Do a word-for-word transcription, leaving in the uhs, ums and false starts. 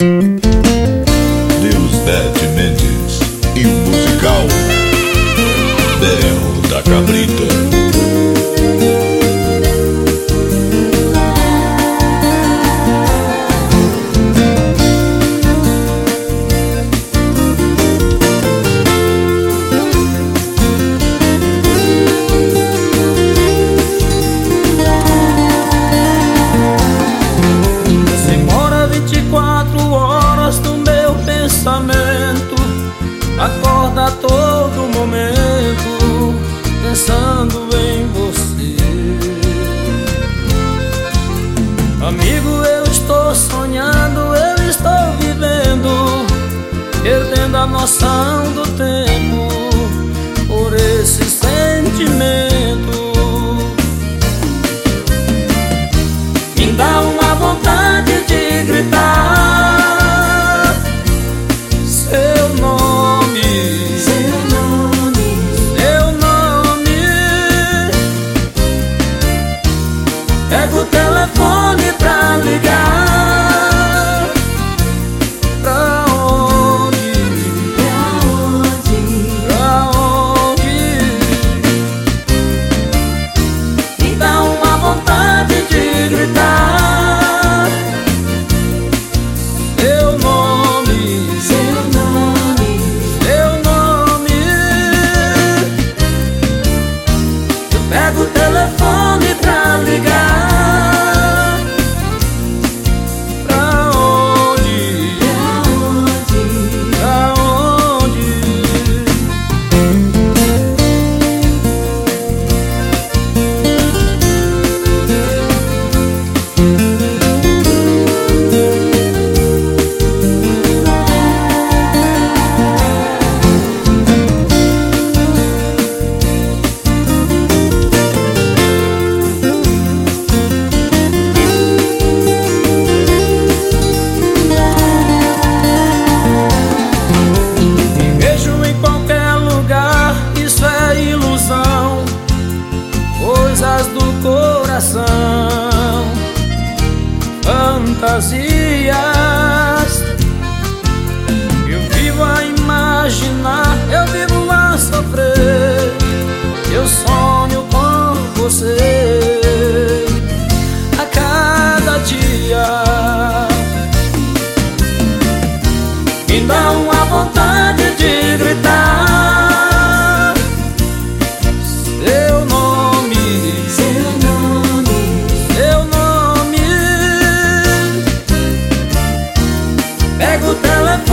Deusdete Mendes e o musical Berro da Cabrita. Acorda a todo momento pensando em você. Amigo, eu estou sonhando, eu estou vivendo, perdendo a noção do tempo por esse sentimento. Me dá uma vontade de gritar seu nome, seu nome, seu nome. Pega o telefone pra ligar. Pra onde? Pra onde? Pra onde? Me dá uma vontade de gritar seu nome, seu nome, seu nome. Eu pego o telefone pra ligar. Pra onde? Pra onde? Coisas do coração, fantasias. Eu vivo a imaginar, eu vivo a sofrer. Eu sonho com você a cada dia. Me dá uma vontade de gritar seu nome, seu nome, seu nome. Pega o telefone